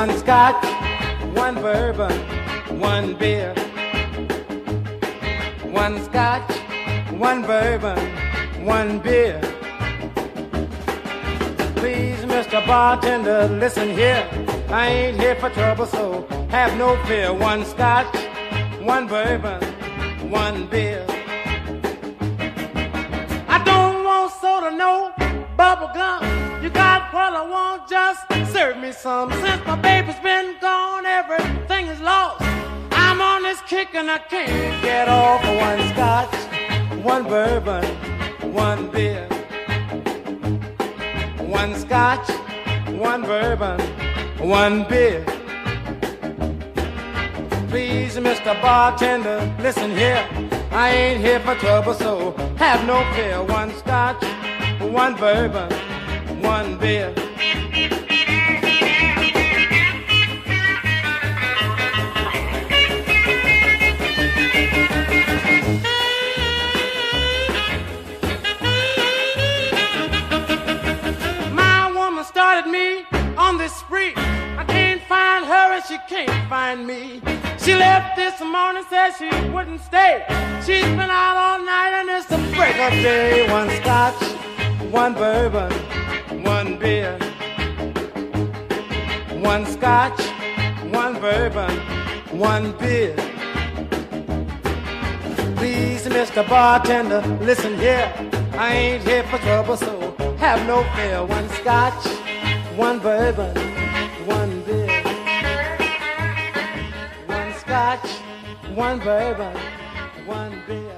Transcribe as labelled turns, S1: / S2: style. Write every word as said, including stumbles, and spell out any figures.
S1: One scotch, one bourbon, one beer. One scotch, one bourbon, one beer. Please, Mister Bartender, listen here. I ain't here for trouble, so have no fear. One scotch, one bourbon, one beer. I don't want soda, no bubble gum. You got what I want, just serve me some. Since my baby's been gone, everything is lost. I'm on this kick and I can't get off. One scotch, one bourbon, one beer. One scotch, one bourbon, one beer. Please, Mister Bartender, listen here. I ain't here for trouble, so have no fear. One scotch, one bourbon, one beer. Started me on this spree. I can't find her and she can't find me. She left this morning, said she wouldn't stay. She's been out all night and it's the break of day. One scotch, one bourbon, one beer. One scotch, one bourbon, one beer. Please, Mister Bartender, listen here. I ain't here for trouble, so have no fear. One scotch, one bourbon, one beer. One scotch, one bourbon, one beer.